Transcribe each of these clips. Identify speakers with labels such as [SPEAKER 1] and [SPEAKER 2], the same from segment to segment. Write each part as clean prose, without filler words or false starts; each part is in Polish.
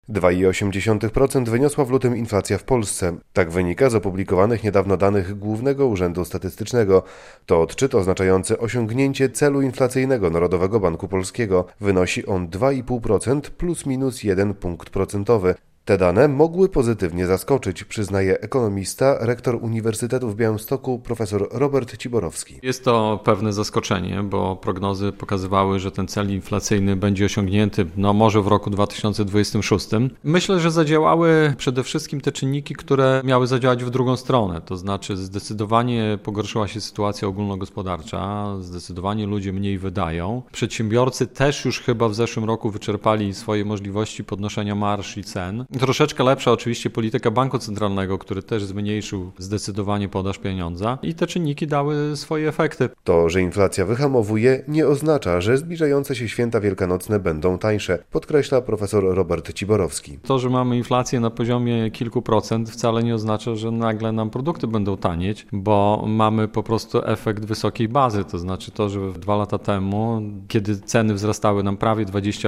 [SPEAKER 1] 2,8% wyniosła w lutym inflacja w Polsce. Tak wynika z opublikowanych niedawno danych Głównego Urzędu Statystycznego. To odczyt oznaczający osiągnięcie celu inflacyjnego Narodowego Banku Polskiego. Wynosi on 2,5% plus minus 1 punkt procentowy. Te dane mogły pozytywnie zaskoczyć, przyznaje ekonomista, rektor Uniwersytetu w Białymstoku profesor Robert Ciborowski.
[SPEAKER 2] Jest to pewne zaskoczenie, bo prognozy pokazywały, że ten cel inflacyjny będzie osiągnięty może w roku 2026. Myślę, że zadziałały przede wszystkim te czynniki, które miały zadziałać w drugą stronę. To znaczy zdecydowanie pogorszyła się sytuacja ogólnogospodarcza, zdecydowanie ludzie mniej wydają. Przedsiębiorcy też już chyba w zeszłym roku wyczerpali swoje możliwości podnoszenia marż i cen. Troszeczkę lepsza oczywiście polityka Banku Centralnego, który też zmniejszył zdecydowanie podaż pieniądza i te czynniki dały swoje efekty.
[SPEAKER 1] To, że inflacja wyhamowuje, nie oznacza, że zbliżające się święta wielkanocne będą tańsze, podkreśla profesor Robert Ciborowski.
[SPEAKER 2] To, że mamy inflację na poziomie kilku procent wcale nie oznacza, że nagle nam produkty będą tanieć, bo mamy po prostu efekt wysokiej bazy. To znaczy to, że 2 lata temu, kiedy ceny wzrastały nam prawie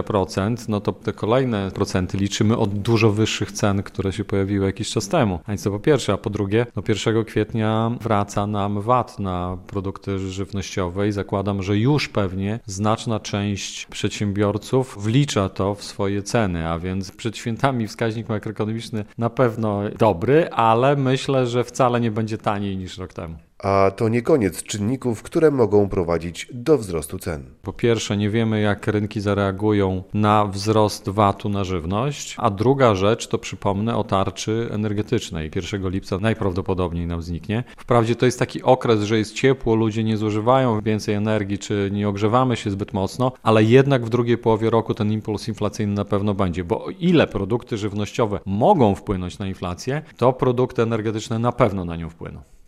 [SPEAKER 2] 20%, to te kolejne procenty liczymy od dużo wyższych cen, które się pojawiły jakiś czas temu. A więc to po pierwsze, a po drugie, 1 kwietnia wraca nam VAT na produkty żywnościowe i zakładam, że już pewnie znaczna część przedsiębiorców wlicza to w swoje ceny, a więc przed świętami wskaźnik makroekonomiczny na pewno dobry, ale myślę, że wcale nie będzie taniej niż rok temu.
[SPEAKER 1] A to nie koniec czynników, które mogą prowadzić do wzrostu cen.
[SPEAKER 2] Po pierwsze, nie wiemy, jak rynki zareagują na wzrost VAT-u na żywność, a druga rzecz to przypomnę o tarczy energetycznej. 1 lipca najprawdopodobniej nam zniknie. Wprawdzie to jest taki okres, że jest ciepło, ludzie nie zużywają więcej energii, czy nie ogrzewamy się zbyt mocno, ale jednak w drugiej połowie roku ten impuls inflacyjny na pewno będzie, bo o ile produkty żywnościowe mogą wpłynąć na inflację, to produkty energetyczne na pewno na nią wpłyną.